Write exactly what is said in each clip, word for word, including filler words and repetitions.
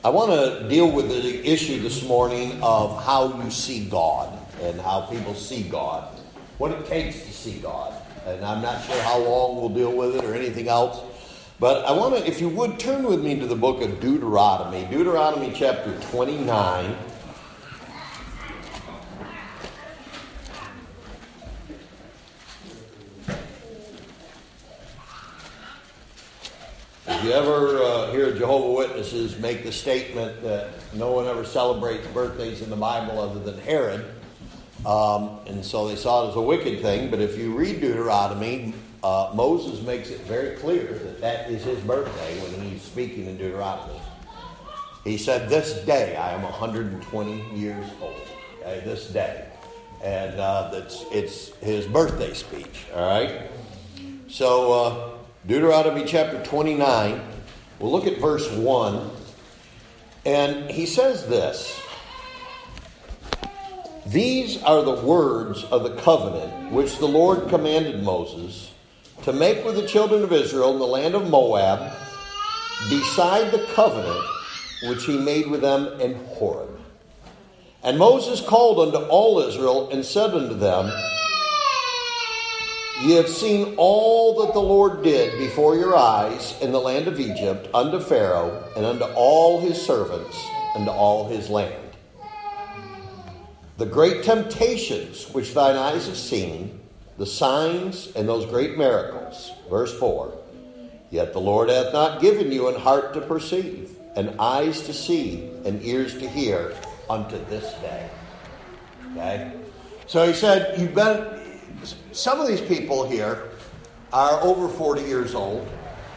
I want to deal with the issue this morning of how you see God and how people see God, what it takes to see God. And I'm not sure how long we'll deal with it or anything else. But I want to, if you would, turn with me to the book of Deuteronomy. Deuteronomy chapter twenty-nine. If you ever uh, hear Jehovah's Witnesses make the statement that no one ever celebrates birthdays in the Bible other than Herod, um, and so they saw it as a wicked thing, but if you read Deuteronomy, uh, Moses makes it very clear that that is his birthday when he's speaking in Deuteronomy. He said, "This day I am one hundred twenty years old." Okay, this day. And uh, that's it's his birthday speech, all right? So, uh, Deuteronomy chapter twenty-nine, we'll look at verse one, and he says this: "These are the words of the covenant which the Lord commanded Moses to make with the children of Israel in the land of Moab, beside the covenant which he made with them in Horeb. And Moses called unto all Israel and said unto them, Ye have seen all that the Lord did before your eyes in the land of Egypt unto Pharaoh and unto all his servants and to all his land. The great temptations which thine eyes have seen, the signs and those great miracles." Verse four. "Yet the Lord hath not given you an heart to perceive, and eyes to see, and ears to hear unto this day." Okay? So he said, you've been... Some of these people here are over forty years old.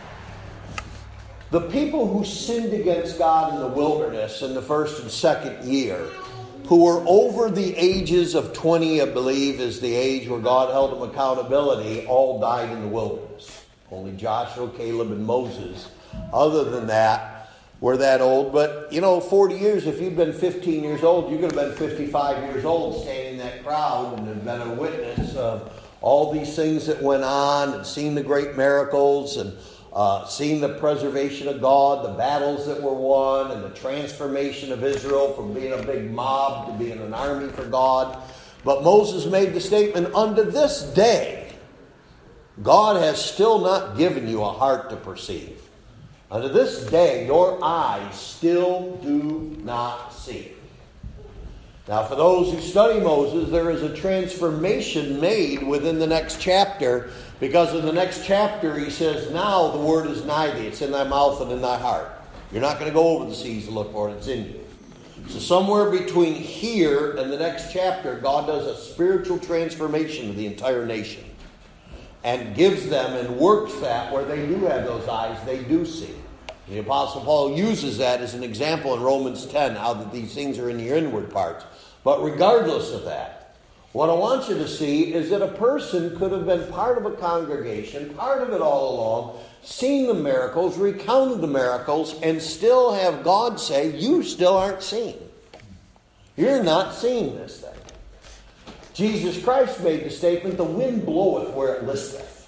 The people who sinned against God in the wilderness in the first and second year, who were over the ages of twenty, I believe, is the age where God held them accountability, all died in the wilderness. Only Joshua, Caleb, and Moses, other than that, were that old. But, you know, forty years, if you'd been fifteen years old, you could have been fifty-five years old standing in that crowd and have been a witness of all these things that went on and seen the great miracles and uh, seen the preservation of God, the battles that were won, and the transformation of Israel from being a big mob to being an army for God. But Moses made the statement, unto this day, God has still not given you a heart to perceive. Unto this day, your eyes still do not see. Now, for those who study Moses, there is a transformation made within the next chapter, because in the next chapter he says, now the word is nigh thee, it's in thy mouth and in thy heart. You're not going to go over the seas to look for it, it's in you. So somewhere between here and the next chapter, God does a spiritual transformation of the entire nation and gives them and works that where they do have those eyes, they do see. The Apostle Paul uses that as an example in Romans ten, how that these things are in your inward parts. But regardless of that, what I want you to see is that a person could have been part of a congregation, part of it all along, seen the miracles, recounted the miracles, and still have God say, you still aren't seeing. You're not seeing this thing. Jesus Christ made the statement, the wind bloweth where it listeth.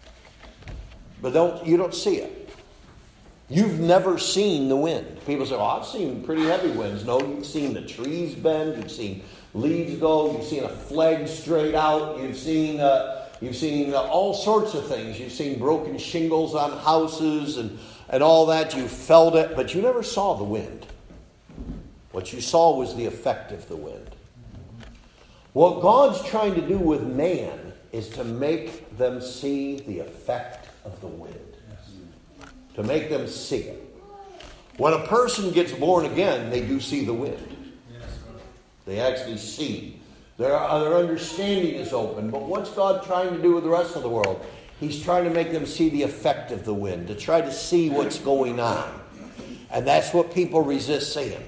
But don't you don't see it. You've never seen the wind. People say, oh, I've seen pretty heavy winds. No, you've seen the trees bend. You've seen leaves go. You've seen a flag straight out. You've seen uh, you've seen uh, all sorts of things. You've seen broken shingles on houses and, and all that. You felt it, but you never saw the wind. What you saw was the effect of the wind. What God's trying to do with man is to make them see the effect of the wind. To make them see it. When a person gets born again, they do see the wind. They actually see. Their, their understanding is open. But what's God trying to do with the rest of the world? He's trying to make them see the effect of the wind, to try to see what's going on. And that's what people resist seeing.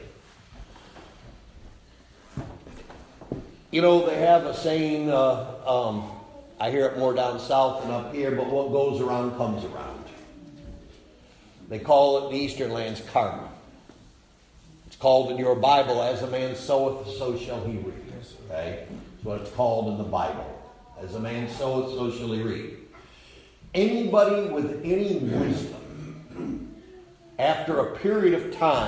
You know, they have a saying, uh, um, I hear it more down south than up here, but what goes around comes around. They call it in the Eastern lands karma. It's called in your Bible, as a man soweth, so shall he reap. Okay? That's what it's called in the Bible. As a man soweth, so shall he reap. Anybody with any wisdom, after a period of time,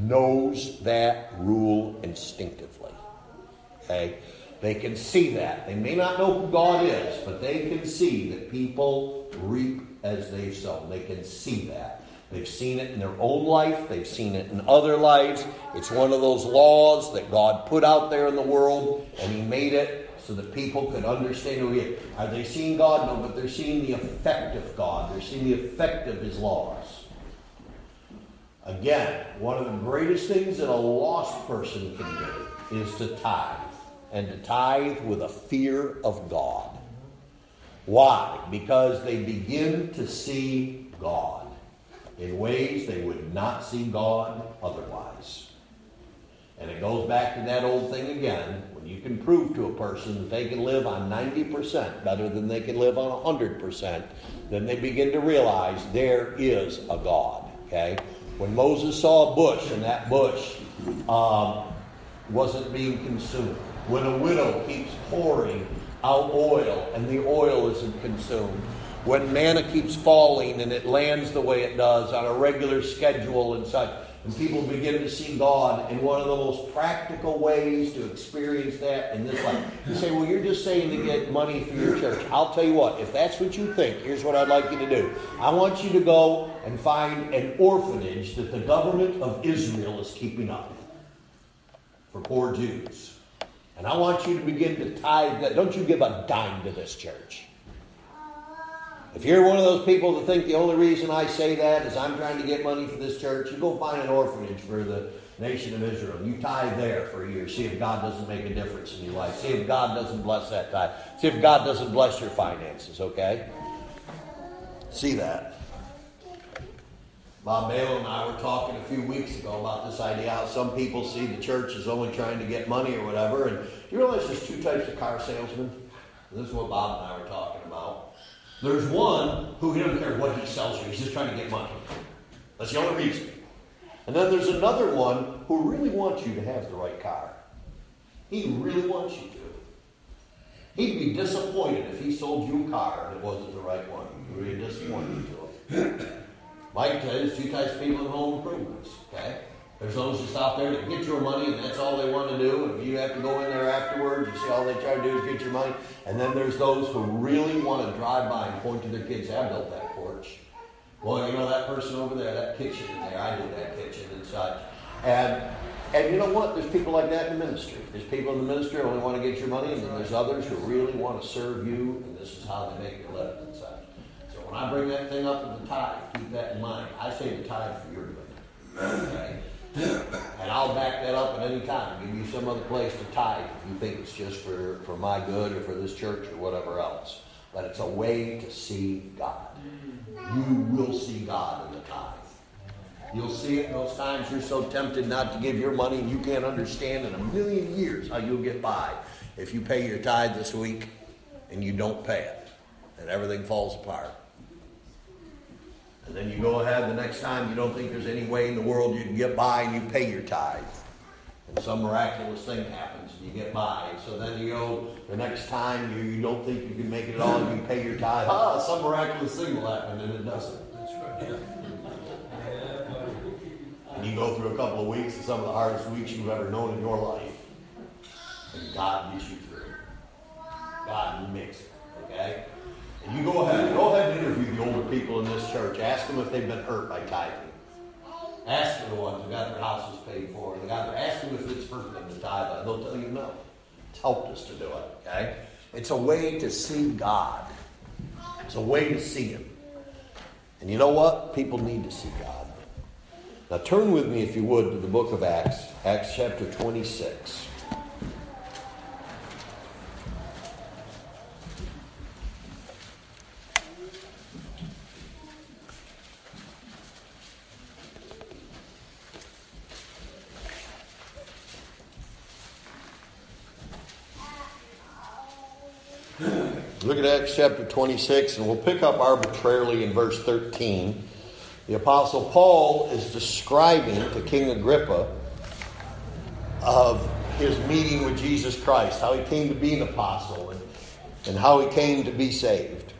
knows that rule instinctively. Okay? They can see that. They may not know who God is, but they can see that people reap as they've sown. They can see that. They've seen it in their own life. They've seen it in other lives. It's one of those laws that God put out there in the world, and He made it so that people could understand who He is. Are they seeing God? No, but they're seeing the effect of God. They're seeing the effect of His laws. Again, one of the greatest things that a lost person can do is to tithe. And to tithe with a fear of God. Why? Because they begin to see God in ways they would not see God otherwise. And it goes back to that old thing again. When you can prove to a person that they can live on ninety percent better than they can live on one hundred percent, then they begin to realize there is a God. Okay? When Moses saw a bush and that bush um, wasn't being consumed, when a widow keeps pouring out oil and the oil isn't consumed, when manna keeps falling and it lands the way it does on a regular schedule and such, and people begin to see God in one of the most practical ways to experience that in this life. You say, well, you're just saying to get money for your church. I'll tell you what, if that's what you think, here's what I'd like you to do. I want you to go and find an orphanage that the government of Israel is keeping up for poor Jews. And I want you to begin to tithe that. Don't you give a dime to this church. If you're one of those people that think the only reason I say that is I'm trying to get money for this church, you go find an orphanage for the nation of Israel. You tithe there for a year. See if God doesn't make a difference in your life. See if God doesn't bless that tithe. See if God doesn't bless your finances, okay? See that. Bob Bale and I were talking a few weeks ago about this idea how some people see the church as only trying to get money or whatever. And you realize there's two types of car salesmen? This is what Bob and I were talking about. There's one who he doesn't care what he sells you. He's just trying to get money. That's the only reason. And then there's another one who really wants you to have the right car. He really wants you to. He'd be disappointed if he sold you a car and it wasn't the right one. He'd be disappointed to him. Mike says two types of people in home improvements. Okay? There's those just out there that get your money and that's all they want to do. And if you have to go in there afterwards, you see all they try to do is get your money. And then there's those who really want to drive by and point to their kids, I built that porch. Well, you know that person over there, that kitchen in there, I did that kitchen and such. And and you know what? There's people like that in the ministry. There's people in the ministry who only want to get your money, and then there's others who really want to serve you, and this is how they make their living and such. When I bring that thing up in the tithe, keep that in mind. I say the tithe for your good. Okay? And I'll back that up at any time. Give you some other place to tithe if you think it's just for, for my good or for this church or whatever else. But it's a way to see God. You will see God in the tithe. You'll see it in those times you're so tempted not to give your money and you can't understand in a million years how you'll get by if you pay your tithe this week and you don't pay it. And everything falls apart. And then you go ahead the next time you don't think there's any way in the world you can get by and you pay your tithe. And some miraculous thing happens and you get by. And so then you go the next time you, you don't think you can make it at all and you pay your tithe. Ah, some miraculous thing will happen and it doesn't. That's right. Yeah. And you go through a couple of weeks and some of the hardest weeks you've ever known in your life. And God gets you through. God makes it. Okay? And you go ahead, go ahead and interview the older people in this church. Ask them if they've been hurt by tithing. Ask them the ones who got their houses paid for. They got their, ask them if it's hurt them to tithe. They'll tell you no. It's helped us to do it. Okay? It's a way to see God. It's a way to see Him. And you know what? People need to see God. Now turn with me, if you would, to the book of Acts, Acts chapter twenty-six. Look at Acts chapter twenty-six, and we'll pick up arbitrarily in verse thirteen. The Apostle Paul is describing to King Agrippa of his meeting with Jesus Christ, how he came to be an apostle, and, and how he came to be saved.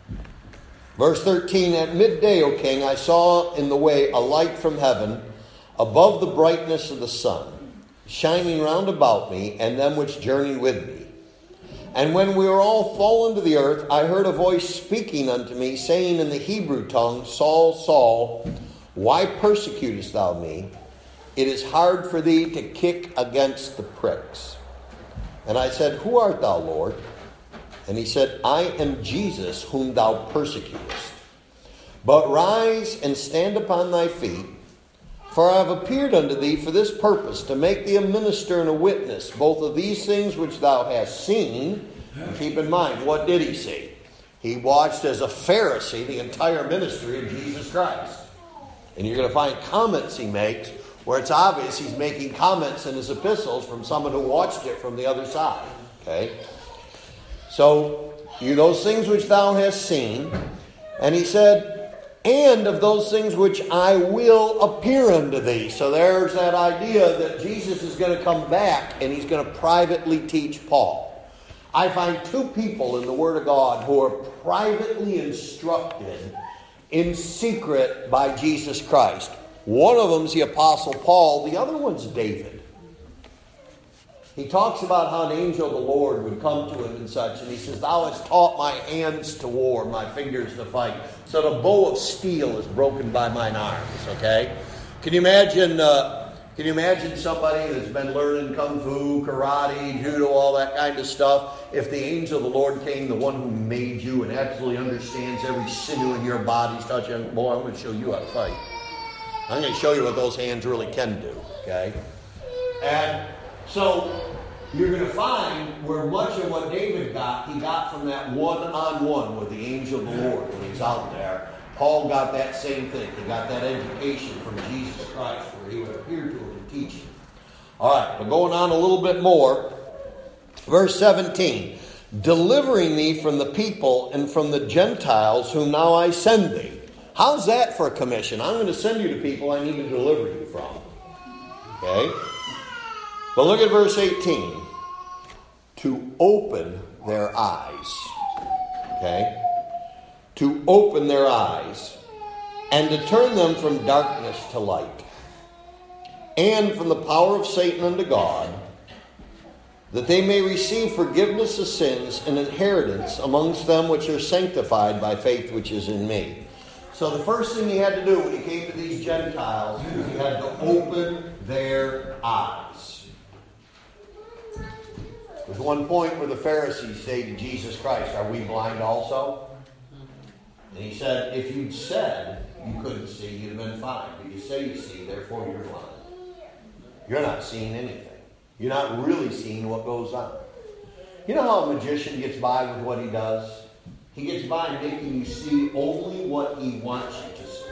Verse thirteen, at midday, O king, I saw in the way a light from heaven, above the brightness of the sun, shining round about me and them which journeyed with me. And when we were all fallen to the earth, I heard a voice speaking unto me, saying in the Hebrew tongue, Saul, Saul, why persecutest thou me? It is hard for thee to kick against the pricks. And I said, Who art thou, Lord? And he said, I am Jesus, whom thou persecutest. But rise and stand upon thy feet, for I have appeared unto thee for this purpose, to make thee a minister and a witness, both of these things which thou hast seen. And keep in mind, what did he see? He watched as a Pharisee the entire ministry of Jesus Christ. And you're going to find comments he makes where it's obvious he's making comments in his epistles from someone who watched it from the other side. Okay? So, you those things which thou hast seen. And he said, and of those things which I will appear unto thee. So there's that idea that Jesus is going to come back and he's going to privately teach Paul. I find two people in the Word of God who are privately instructed in secret by Jesus Christ. One of them is the Apostle Paul. The other one's David. He talks about how an angel of the Lord would come to him and such, and he says, Thou hast taught my hands to war, my fingers to fight. So the bow of steel is broken by mine arms, okay? Can you imagine uh, can you imagine somebody that's been learning kung fu, karate, judo, all that kind of stuff? If the angel of the Lord came, the one who made you and absolutely understands every sinew in your body's touching, boy, I'm going to show you how to fight. I'm going to show you what those hands really can do, okay? And so you're going to find where much of what David got, he got from that one-on-one with the angel of the Lord when he's out there. Paul got that same thing. He got that education from Jesus Christ where he would appear to him and teach him. All right, but going on a little bit more. Verse seventeen. Delivering thee from the people and from the Gentiles whom now I send thee. How's that for a commission? I'm going to send you to people I need to deliver you from. Okay? But look at verse eighteen. To open their eyes. Okay? To open their eyes. And to turn them from darkness to light. And from the power of Satan unto God. That they may receive forgiveness of sins and inheritance amongst them which are sanctified by faith which is in me. So the first thing he had to do when he came to these Gentiles was he had to open their eyes. There's one point where the Pharisees say to Jesus Christ, Are we blind also? And he said, If you'd said you couldn't see, you'd have been fine. But you say you see, therefore you're blind. You're not seeing anything. You're not really seeing what goes on. You know how a magician gets by with what he does? He gets by making you see only what he wants you to see.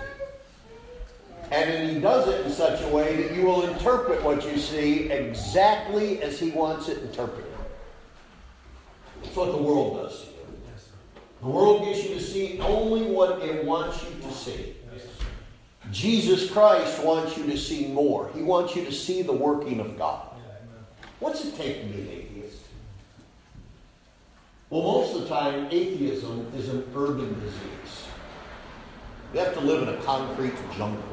And then he does it in such a way that you will interpret what you see exactly as he wants it interpreted. That's what the world does to you. The world gets you to see only what it wants you to see. Jesus Christ wants you to see more. He wants you to see the working of God. What's it take to be an atheist? Well, most of the time, atheism is an urban disease. You have to live in a concrete jungle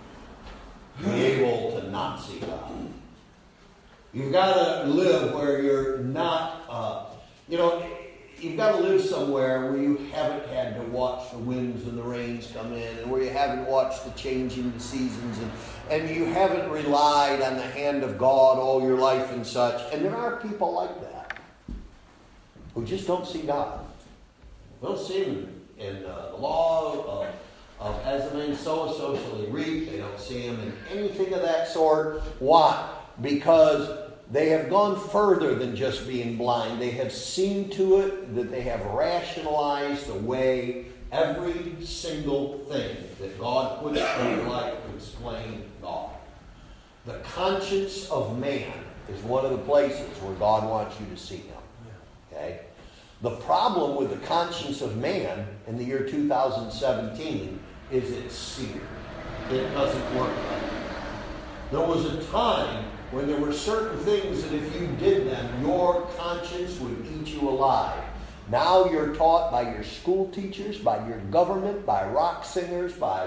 to be able to not see God. You've got to live where you're not, uh, you know, you've got to live somewhere where you haven't had to watch the winds and the rains come in, and where you haven't watched the changing of the seasons, and, and you haven't relied on the hand of God all your life and such. And there are people like that who just don't see God. They don't see Him in, in uh, the law of, of as a man soweth, so shall he reap. They don't see Him in anything of that sort. Why? Because they have gone further than just being blind. They have seen to it that they have rationalized away every single thing that God puts in their life to explain God. The conscience of man is one of the places where God wants you to see Him. Okay? The problem with the conscience of man in the year two thousand seventeen is it's seared. It doesn't work right. There was a time when there were certain things that if you did them, your conscience would eat you alive. Now you're taught by your school teachers, by your government, by rock singers, by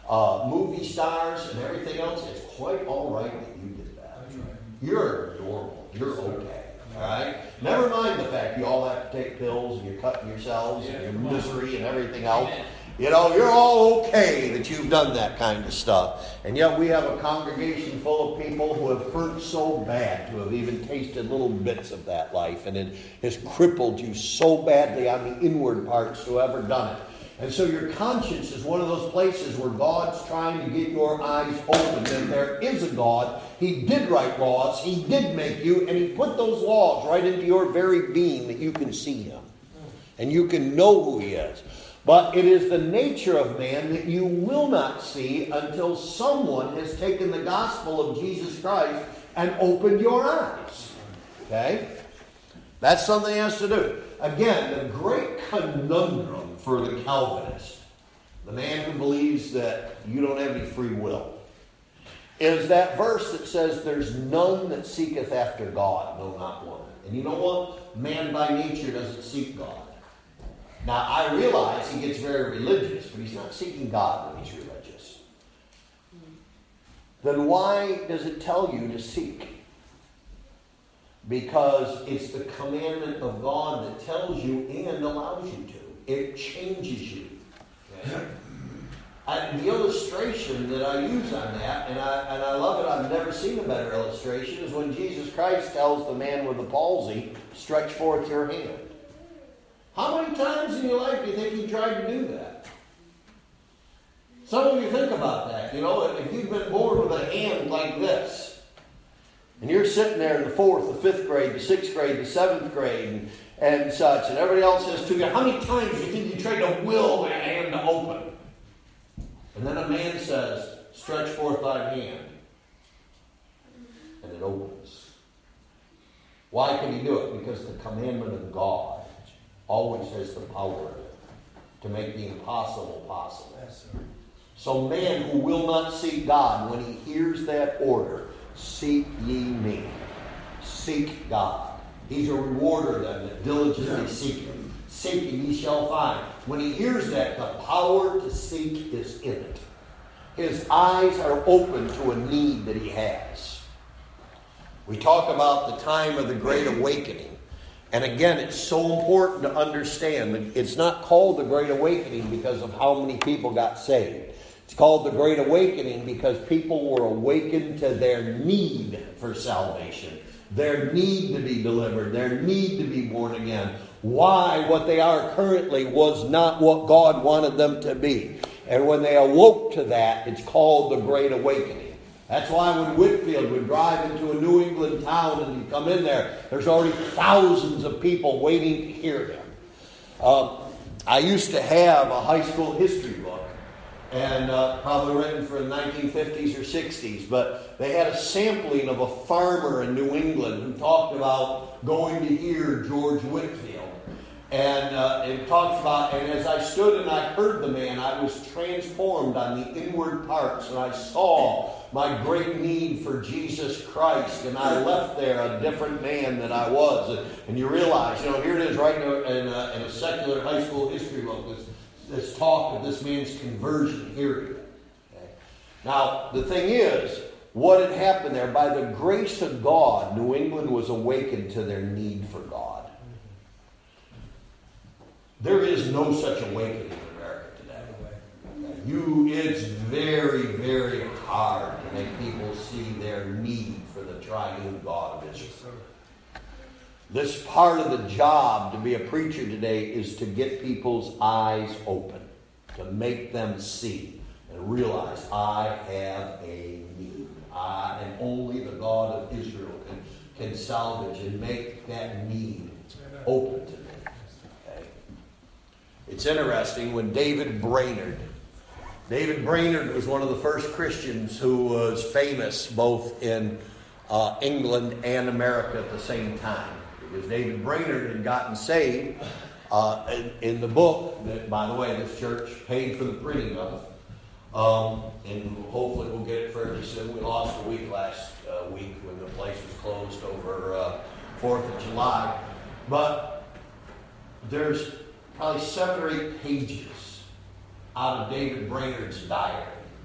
uh, movie stars and everything else, it's quite all right that you did that. Right. You're normal. You're okay. All right? Never mind the fact you all have to take pills and you're cutting yourselves yeah. and your misery and everything else. You know, you're all okay that you've done that kind of stuff. And yet we have a congregation full of people who have hurt so bad to have even tasted little bits of that life. And it has crippled you so badly on the inward parts to ever done it. And so your conscience is one of those places where God's trying to get your eyes open that there is a God. He did write laws. He did make you. And He put those laws right into your very being that you can see Him. And you can know who He is. But it is the nature of man that you will not see until someone has taken the gospel of Jesus Christ and opened your eyes. Okay? That's something he has to do. Again, the great conundrum for the Calvinist, the man who believes that you don't have any free will, is that verse that says, there's none that seeketh after God, no, not one. And you know what? Man by nature doesn't seek God. Now, I realize he gets very religious, but he's not seeking God when he's religious. Then why does it tell you to seek? Because it's the commandment of God that tells you and allows you to. It changes you. Okay? And the illustration that I use on that, and I, and I love it, I've never seen a better illustration, is when Jesus Christ tells the man with the palsy, stretch forth your hand. How many times in your life do you think you tried to do that? Some of you think about that. You know, if you've been born with a hand like this, and you're sitting there in the fourth, the fifth grade, the sixth grade, the seventh grade, and, and such, and everybody else says to you, how many times do you think you tried to will that hand to open? And then a man says, stretch forth thy hand. And it opens. Why can he do it? Because the commandment of God always has the power to make the impossible possible. Yes, sir. So man who will not seek God, when he hears that order, seek ye me. Seek God. He's a rewarder of them that diligently seek him. Seek and ye shall find. When he hears that, the power to seek is in it. His eyes are open to a need that he has. We talk about the time of the Great Awakening. And again, it's so important to understand that it's not called the Great Awakening because of how many people got saved. It's called the Great Awakening because people were awakened to their need for salvation, their need to be delivered, their need to be born again. Why what they are currently was not what God wanted them to be. And when they awoke to that, it's called the Great Awakening. That's why when Whitfield would drive into a New England town and he'd come in there, there's already thousands of people waiting to hear him. Um, I used to have a high school history book, and uh, probably written for the nineteen fifties or sixties, but they had a sampling of a farmer in New England who talked about going to hear George Whitfield. And uh, it talks about, and as I stood and I heard the man, I was transformed on the inward parts, and I saw my great need for Jesus Christ, and I left there a different man than I was. And, and you realize, you know, here it is right in a, in a, in a secular high school history book, this, this talk of this man's conversion hearing. Okay. Now, the thing is, what had happened there, by the grace of God, New England was awakened to their need for God. There is no such awakening in America today. You, it's very, very hard to make people see their need for the triune God of Israel. This part of the job to be a preacher today is to get people's eyes open, to make them see and realize I have a need. I, and only the God of Israel can, can salvage and make that need open to me. It's interesting when David Brainerd, David Brainerd was one of the first Christians who was famous both in uh, England and America at the same time. Because David Brainerd had gotten saved uh, in, in the book that, by the way, this church paid for the printing of. Um, and hopefully we'll get it fairly soon. We lost a week last uh, week when the place was closed over uh, fourth of July. But there's probably seven or eight pages out of David Brainerd's diary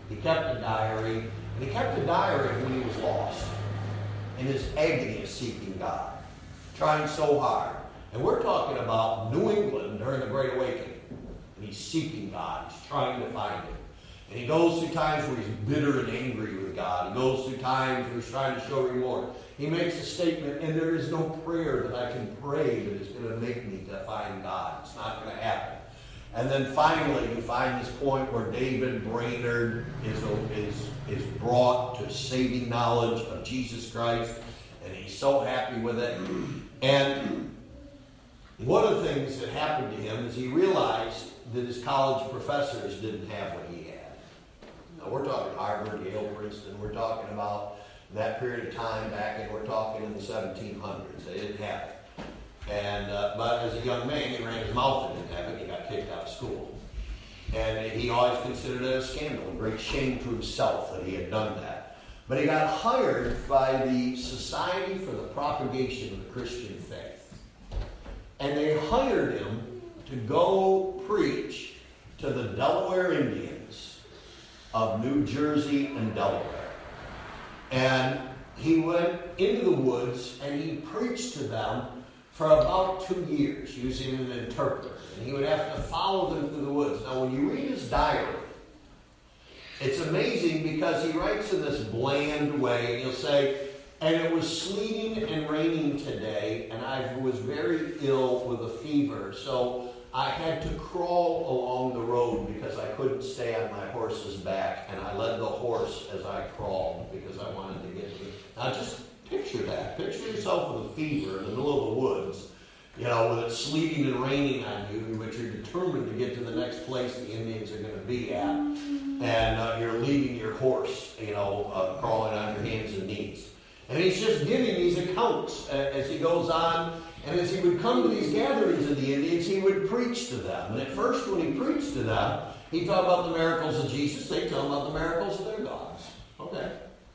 He kept a diary, and he kept a diary when he was lost, in his agony of seeking God, trying so hard. And we're talking about New England during the Great Awakening. And he's seeking God. He's trying to find Him. And he goes through times where he's bitter and angry with God. He goes through times where he's trying to show remorse. He makes a statement, and there is no prayer that I can pray that is going to make me to find God. It's not going to happen. And then finally, you find this point where David Brainerd is, is, is brought to saving knowledge of Jesus Christ, and he's so happy with it. And one of the things that happened to him is he realized that his college professors didn't have what he had. Now, we're talking Harvard, Yale, Princeton. We're talking about that period of time back, and we're talking in the seventeen hundreds. They didn't have it. And uh, but as a young man, he ran his mouth and didn't have it. He got kicked out of school. And he always considered it a scandal, a great shame to himself that he had done that. But he got hired by the Society for the Propagation of the Christian Faith. And they hired him to go preach to the Delaware Indians of New Jersey and Delaware. And he went into the woods and he preached to them for about two years using an interpreter. And he would have to follow them through the woods. Now, when you read his diary, it's amazing because he writes in this bland way, and he'll say, and it was sleeting and raining today, and I was very ill with a fever, so I had to crawl along the road because I couldn't stay on my horse's back, and I led the horse as I crawled because I wanted to get to it. Now just picture that. Picture yourself with a fever in the middle of the woods, you know, with it sleeting and raining on you, but you're determined to get to the next place the Indians are going to be at, and uh, you're leading your horse, you know, uh, crawling on your hands and knees. And he's just giving these accounts as he goes on. And as he would come to these gatherings of the Indians, he would preach to them. And at first, when he preached to them, he'd talk about the miracles of Jesus. They'd tell him about the miracles of their gods. Okay.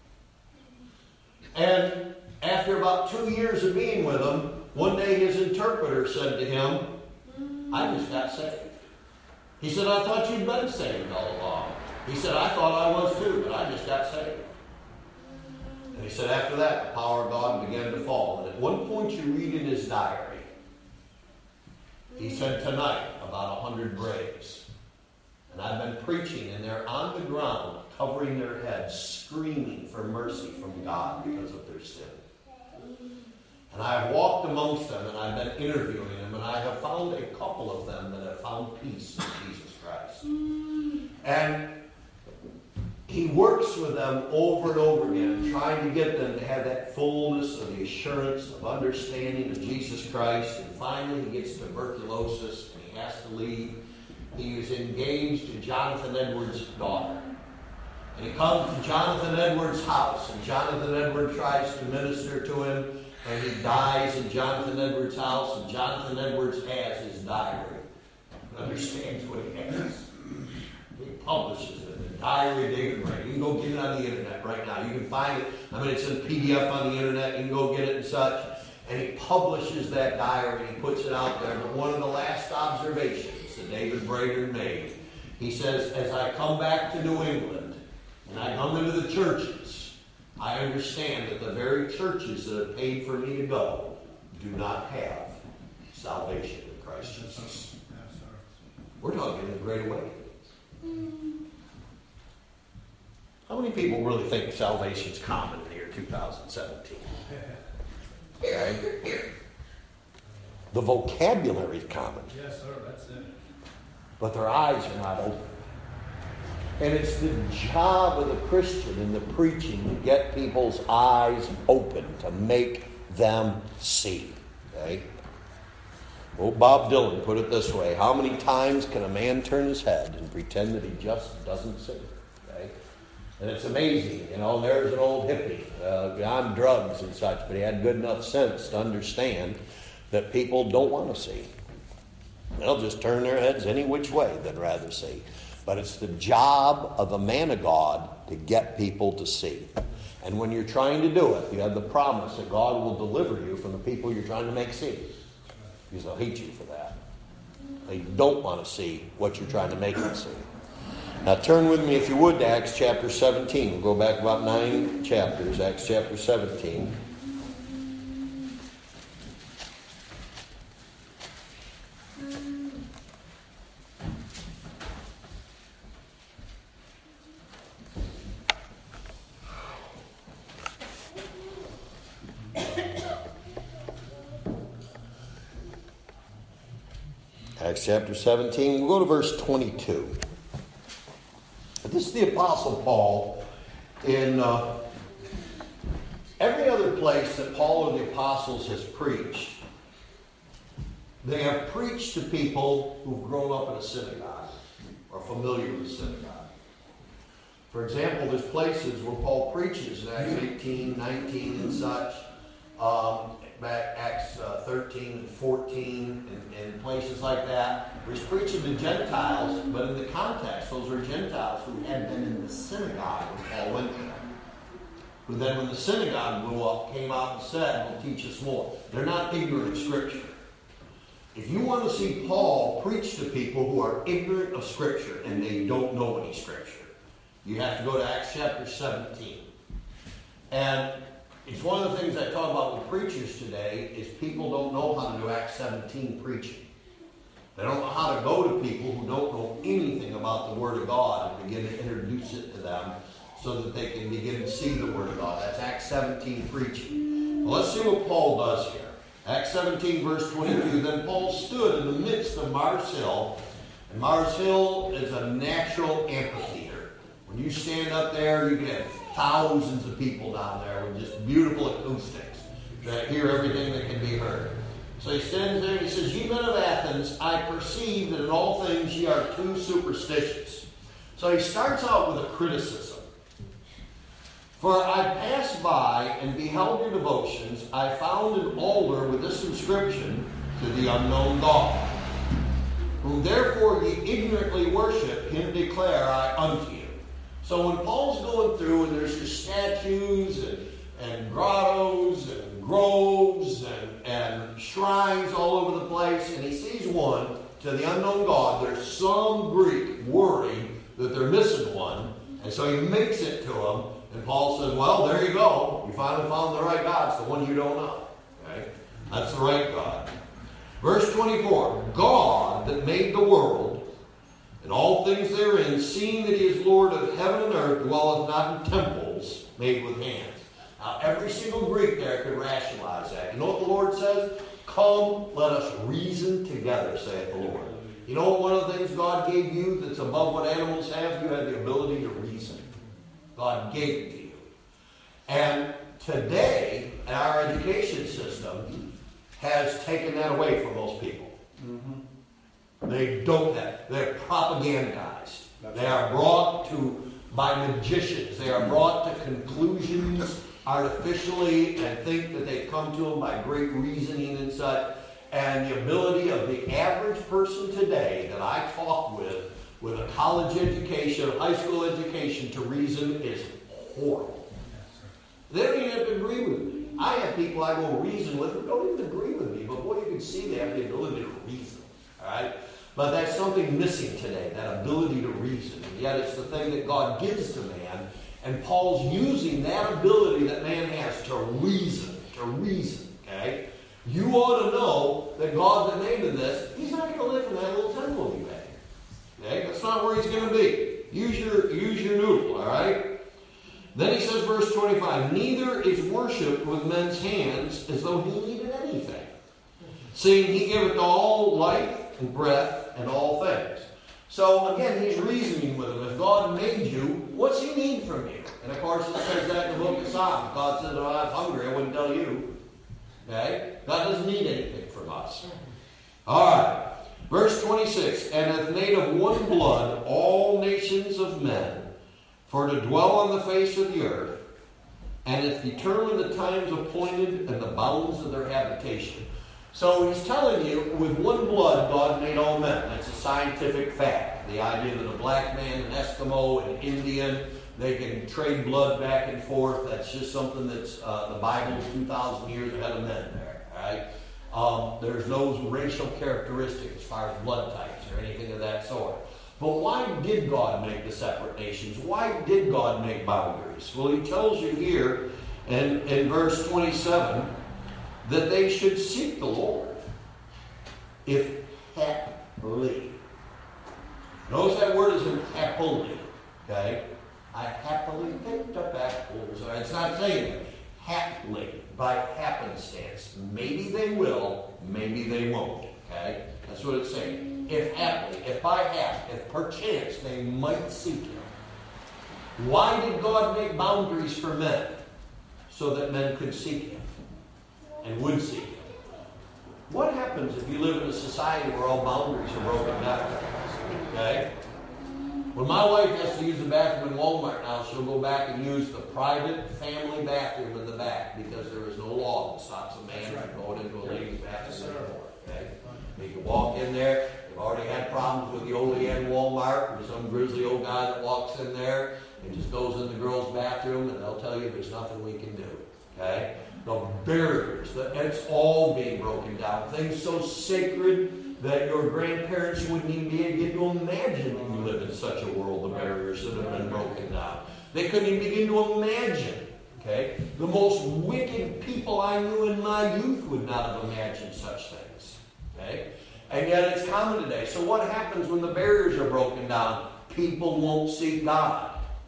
And after about two years of being with him, one day his interpreter said to him, I just got saved. He said, I thought you'd been saved all along. He said, I thought I was too, but I just got saved. And he said after that, the power of God began to fall. And at one point you read in his diary, he said, tonight, about a hundred braves. And I've been preaching, and they're on the ground, covering their heads, screaming for mercy from God because of their sin. And I've walked amongst them, and I've been interviewing them, and I have found a couple of them that have found peace in Jesus Christ. And he works with them over and over again, trying to get them to have that fullness of the assurance of understanding of Jesus Christ. And finally, he gets tuberculosis, and he has to leave. He was engaged to Jonathan Edwards' daughter. And he comes to Jonathan Edwards' house, and Jonathan Edwards tries to minister to him, and he dies in Jonathan Edwards' house, and Jonathan Edwards has his diary and understands what he has. He publishes it. Diary of David Brainerd. You can go get it on the internet right now. You can find it. I mean, it's in P D F on the internet. You can go get it and such. And he publishes that diary and he puts it out there. But one of the last observations that David Brainerd made, he says, as I come back to New England and I come into the churches, I understand that the very churches that have paid for me to go do not have salvation in Christ Jesus. We're talking the Great Awakening. How many people really think salvation's common in the year two thousand seventeen? Okay? The vocabulary is common. Yes, sir, that's it. But their eyes are not open. And it's the job of the Christian in the preaching to get people's eyes open, to make them see. Okay? Well, Bob Dylan put it this way: how many times can a man turn his head and pretend that he just doesn't see? Okay? And it's amazing, you know, there's an old hippie uh, on drugs and such, but he had good enough sense to understand that people don't want to see. They'll just turn their heads any which way they'd rather see. But it's the job of a man of God to get people to see. And when you're trying to do it, you have the promise that God will deliver you from the people you're trying to make see. Because they'll hate you for that. They don't want to see what you're trying to make them see. Now turn with me, if you would, to Acts chapter seventeen. We'll go back about nine chapters, Acts chapter seventeen. Acts chapter seventeen, we'll go to verse twenty-two. This is the Apostle Paul. In uh, every other place that Paul or the apostles has preached, they have preached to people who've grown up in a synagogue or familiar with the synagogue. For example, there's places where Paul preaches in Acts eighteen, nineteen, and such. Um, back Acts uh, thirteen and fourteen and, and places like that, where he's preaching to Gentiles, but in the context, those were Gentiles who had been in the synagogue when Paul went there. Who then, when the synagogue blew up, came out and said, "Well, teach us more." They're not ignorant of Scripture. If you want to see Paul preach to people who are ignorant of Scripture and they don't know any Scripture, you have to go to Acts chapter seventeen. And it's one of the things I talk about with preachers today is people don't know how to do Acts seventeen preaching. They don't know how to go to people who don't know anything about the Word of God and begin to introduce it to them so that they can begin to see the Word of God. That's Acts seventeen preaching. Well, let's see what Paul does here. Acts seventeen, verse twenty-two. Then Paul stood in the midst of Mars Hill. And Mars Hill is a natural amphitheater. When you stand up there, you get thousands of people down there with just beautiful acoustics that hear everything that can be heard. So he stands there and he says, "Ye men of Athens, I perceive that in all things ye are too superstitious." So he starts out with a criticism. "For I passed by and beheld your devotions. I found an altar with this inscription, to the unknown God, whom therefore ye ignorantly worship, him declare I unto you." So when Paul's going through and there's just statues and, and grottos and groves and, and shrines all over the place, and he sees one to the unknown God, there's some Greek worried that they're missing one, and so he makes it to them, and Paul says, "Well, there you go. You finally found the right God. It's the one you don't know." Okay? That's the right God. Verse twenty-four, "God that made the world, and all things therein, seeing that he is Lord of heaven and earth, dwelleth not in temples made with hands." Now, every single Greek there could rationalize that. You know what the Lord says? "Come, let us reason together, saith the Lord." You know what one of the things God gave you that's above what animals have? You have the ability to reason. God gave it to you. And today, our education system has taken that away from most people. Mm-hmm. They don't have. They're propagandized. That's they are brought to by magicians. They are brought to conclusions artificially and think that they've come to them by great reasoning and such. And the ability of the average person today that I talk with, with a college education, a high school education, to reason is horrible. They don't even have to agree with me. I have people I go reason with who don't even agree with me, but boy, you can see they have the ability to reason. All right? But that's something missing today, that ability to reason. And yet it's the thing that God gives to man. And Paul's using that ability that man has to reason, to reason, okay? You ought to know that God that made this, he's not going to live in that little temple you made. Okay? That's not where he's going to be. Use your, use your noodle, all right? Then he says, verse twenty-five, "Neither is worshipped with men's hands as though he needed anything, seeing he giveth all life and breath and all things." So again, he's reasoning with him. If God made you, what's he need from you? And of course it says that in the book of Psalms. God said, "If I was hungry, I wouldn't tell you." Okay? God doesn't need anything from us. Alright. Verse twenty-six, "And hath made of one blood all nations of men, for to dwell on the face of the earth, and hath determined the times appointed and the bounds of their habitation." So he's telling you, with one blood, God made all men. That's a scientific fact. The idea that a black man, an Eskimo, an Indian, they can trade blood back and forth. That's just something that's uh, the Bible's two thousand years ahead of men there. All right? Um, there's no racial characteristics as far as blood types or anything of that sort. But why did God make the separate nations? Why did God make boundaries? Well, he tells you here in, in verse twenty-seven that they should seek the Lord if happily. Notice that word is in happily. Okay? I happily picked up apples. It's not saying it. Happily, by happenstance. Maybe they will, maybe they won't. Okay? That's what it's saying. If haply, if by hap, if perchance they might seek him. Why did God make boundaries for men? So that men could seek him and would seek him. What happens if you live in a society where all boundaries are broken down? Okay? When my wife has to use the bathroom in Walmart now, she'll go back and use the private family bathroom in the back because there is no law that stops a man from going into a lady's bathroom anymore. Okay? You can walk in there. They've already had problems with the old end Walmart. There's some grizzly old guy that walks in there and just goes in the girls' bathroom, and they'll tell you there's nothing we can do. Okay? The barriers, the, it's all being broken down. Things so sacred that your grandparents wouldn't even be able to imagine that you live in such a world, the barriers that have been broken down. They couldn't even begin to imagine. Okay? The most wicked people I knew in my youth would not have imagined such things. Okay? And yet it's common today. So what happens when the barriers are broken down? People won't seek God.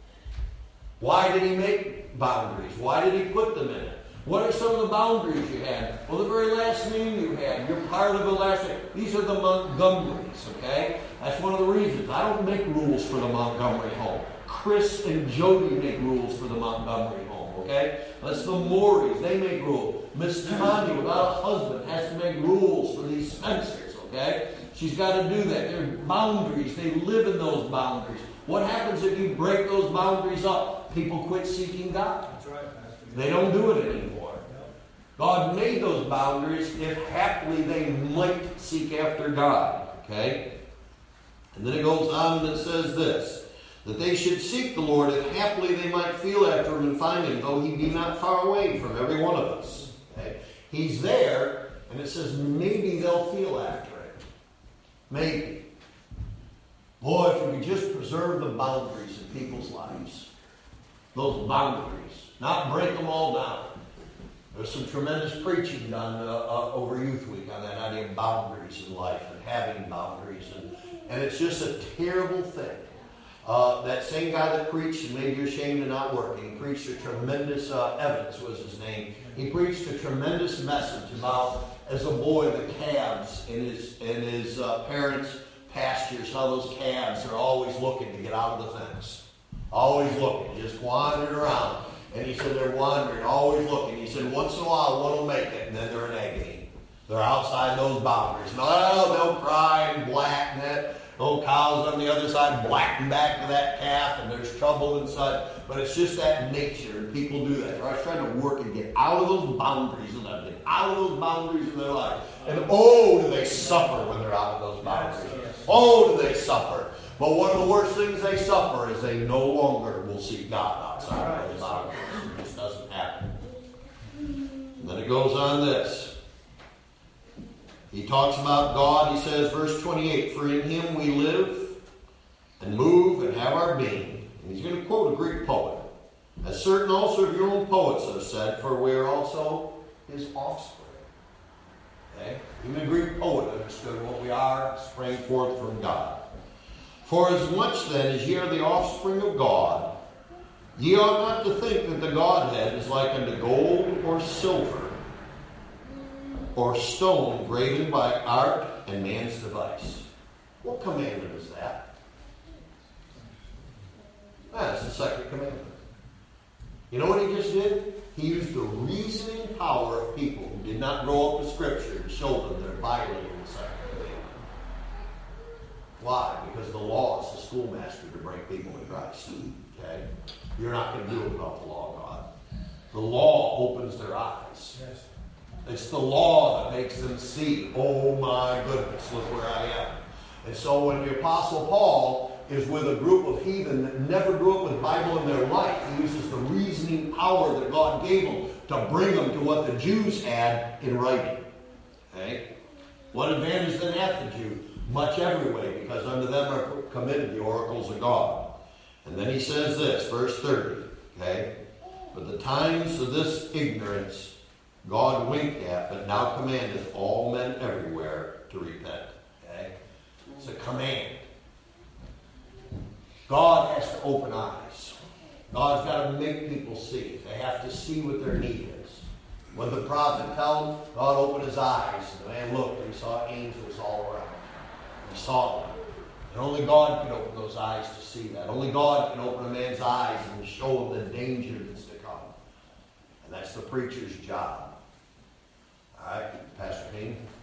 Why did he make boundaries? Why did he put them in it? What are some of the boundaries you had? Well, the very last name you had. You're part of the last name. These are the Montgomerys, okay? That's one of the reasons. I don't make rules for the Montgomery home. Chris and Jody make rules for the Montgomery home, okay? That's the Morys. They make rules. Miss Tanya, without a husband, has to make rules for these Spencers, okay? She's got to do that. There are boundaries. They live in those boundaries. What happens if you break those boundaries up? People quit seeking God. That's right, Pastor. They don't do it anymore. God made those boundaries if haply they might seek after God. Okay? And then it goes on and it says this, that they should seek the Lord if haply they might feel after him and find him, though he be not far away from every one of us. Okay? He's there, and it says maybe they'll feel after him. Maybe. Boy, if we could just preserve the boundaries in people's lives. Those boundaries. Not break them all down. There's some tremendous preaching done uh, uh, over Youth Week on that idea of boundaries in life and having boundaries. And, and it's just a terrible thing. Uh, that same guy that preached and made you ashamed of not working, he preached a tremendous, uh, Evans was his name, he preached a tremendous message about, as a boy, the calves in his, in his uh, parents' pastures, how those calves are always looking to get out of the fence. Always looking, just wandering around. And he said they're wandering, always looking. He said once in a while one will make it, and then they're in agony. They're outside those boundaries. And oh, they'll cry and blacken it. Those cows on the other side blacken back to that calf, and there's trouble inside. But it's just that nature, and people do that. They're always trying to work and get out of those boundaries in their life, out of those boundaries in their life. And oh, do they suffer when they're out of those boundaries. Oh, do they suffer. But one of the worst things they suffer is they no longer will seek God outside of those boundaries. It just doesn't happen. And then it goes on this. He talks about God. He says, verse twenty-eight, for in him we live and move and have our being. And he's going to quote a Greek poet. As certain also of your own poets have said, for we are also his offspring. Okay? Even a Greek poet understood what we are, sprang forth from God. For as much then as ye are the offspring of God, ye ought not to think that the Godhead is like unto gold or silver, or stone graven by art and man's device. What commandment is that? That's the second commandment. You know what he just did? He used the reasoning power of people who did not grow up with Scripture to show them they're violating the second commandment. Why? Because the law is the schoolmaster to bring people to Christ. Okay? You're not going to do it without the law of God. The law opens their eyes. Yes. It's the law that makes them see, oh my goodness, look where I am. And so when the Apostle Paul is with a group of heathen that never grew up with the Bible in their life, he uses the reasoning power that God gave them to bring them to what the Jews had in writing. Okay? What advantage then hath the Jew? much every way, because unto them are committed the oracles of God. And then he says this, verse thirty, okay? But the times of this ignorance God winked at, but now commandeth all men everywhere to repent. Okay? It's a command. God has to open eyes. God's got to make people see. They have to see what their need is. When the prophet told him, God opened his eyes, and the man looked and he saw angels all around. He saw them. And only God can open those eyes to see that. Only God can open a man's eyes and show him the danger that's to come. And that's the preacher's job. All right, Pastor Payne.